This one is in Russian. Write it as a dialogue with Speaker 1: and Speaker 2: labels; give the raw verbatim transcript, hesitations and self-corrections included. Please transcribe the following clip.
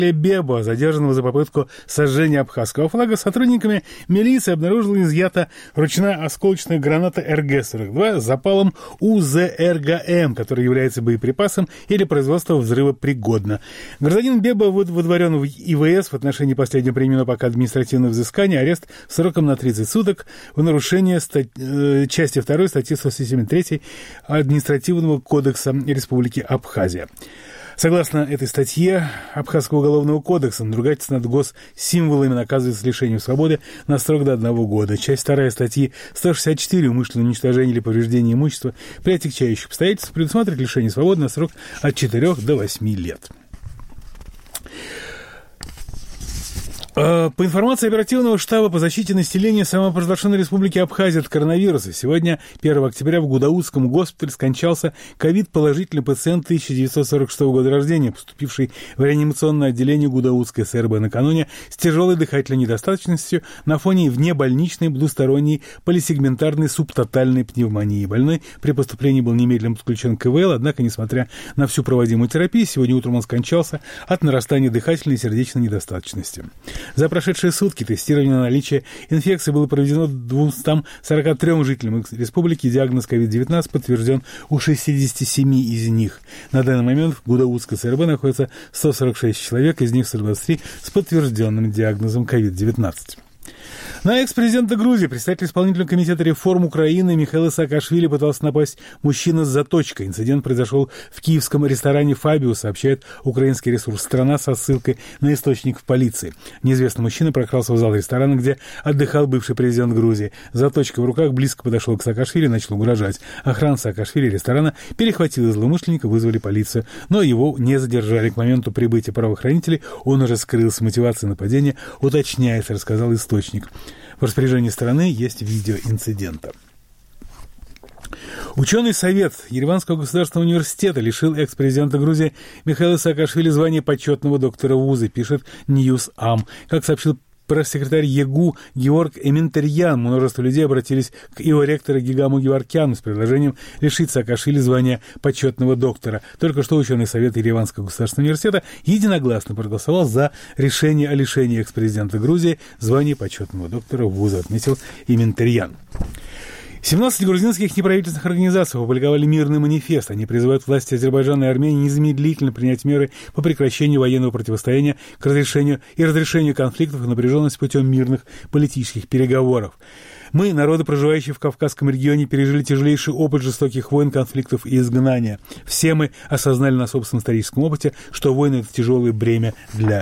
Speaker 1: Беба, задержанного за попытку сожжения абхазского флага, сотрудниками милиции обнаружила изъята ручная осколочная граната эр гэ сорок два с запалом у зэ эр гэ эм, который является боеприпасом или производство взрыва пригодно. Гражданин Беба выдворен в и вэ эс в отношении последнего применено пока административное взыскание, арест сроком на тридцать суток в нарушение стать, э, части второй статьи сто семьдесят три Административного кодекса Республики Абхазия. Согласно этой статье Абхазского уголовного кодекса, надругательство над госсимволами наказывается лишением свободы на срок до одного года. Часть вторая статьи сто шестьдесят четыре «Умышленное уничтожение или повреждение имущества при отягчающих обстоятельствах» предусматривает лишение свободы на срок от четырёх до восьми лет. По информации оперативного штаба по защите населения самопровозглашенной Республики Абхазия от коронавируса, сегодня, первого октября, в Гудаутском госпитале скончался ковид-положительный пациент тысяча девятьсот сорок шестого года рождения, поступивший в реанимационное отделение Гудаутской эс эр бэ накануне с тяжелой дыхательной недостаточностью на фоне внебольничной двусторонней полисегментарной субтотальной пневмонии. Больной при поступлении был немедленно подключен к ка вэ эл, однако, несмотря на всю проводимую терапию, сегодня утром он скончался от нарастания дыхательной и сердечной недостаточности. За прошедшие сутки тестирование на наличие инфекции было проведено двумстам сорока трём жителям республики. Диагноз ковид девятнадцать подтвержден у шестидесяти семи из них. На данный момент в Гудаутской эс эр бэ находится сто сорок шесть человек, из них сто двадцать три с подтвержденным диагнозом ковид девятнадцать. На экс-президента Грузии, председатель исполнительного комитета реформ Украины Михаил Саакашвили пытался напасть мужчина с заточкой. Инцидент произошел в киевском ресторане «Фабио», сообщает украинский ресурс «Страна» со ссылкой на источник в полиции. Неизвестный мужчина прокрался в зал ресторана, где отдыхал бывший президент Грузии. С заточкой в руках близко подошел к Саакашвили и начал угрожать. Охрана Саакашвили ресторана перехватила злоумышленника, вызвали полицию, но его не задержали. К моменту прибытия правоохранителей он уже скрылся. Мотивация нападения уточняется, рассказал источник. В распоряжении страны есть видео инцидента. Ученый совет Ереванского государственного университета лишил экс-президента Грузии Михаила Саакашвили звания почетного доктора вуза, пишет Ньюс-Ам. Как сообщил пресс-секретарь ЕГУ Георг Эминтерьян, множество людей обратились к его ректору Гигаму Геворкяну с предложением лишить Саакашвили звания почетного доктора. Только что ученый совет Ереванского государственного университета единогласно проголосовал за решение о лишении экс-президента Грузии звания почетного доктора вуза, отметил Эминтерьян. семнадцать грузинских неправительственных организаций опубликовали мирный манифест. Они призывают власти Азербайджана и Армении незамедлительно принять меры по прекращению военного противостояния к разрешению и разрешению конфликтов и напряженности путем мирных политических переговоров. Мы, народы, проживающие в Кавказском регионе, пережили тяжелейший опыт жестоких войн, конфликтов и изгнания. Все мы осознали на собственном историческом опыте, что войны – это тяжелое бремя для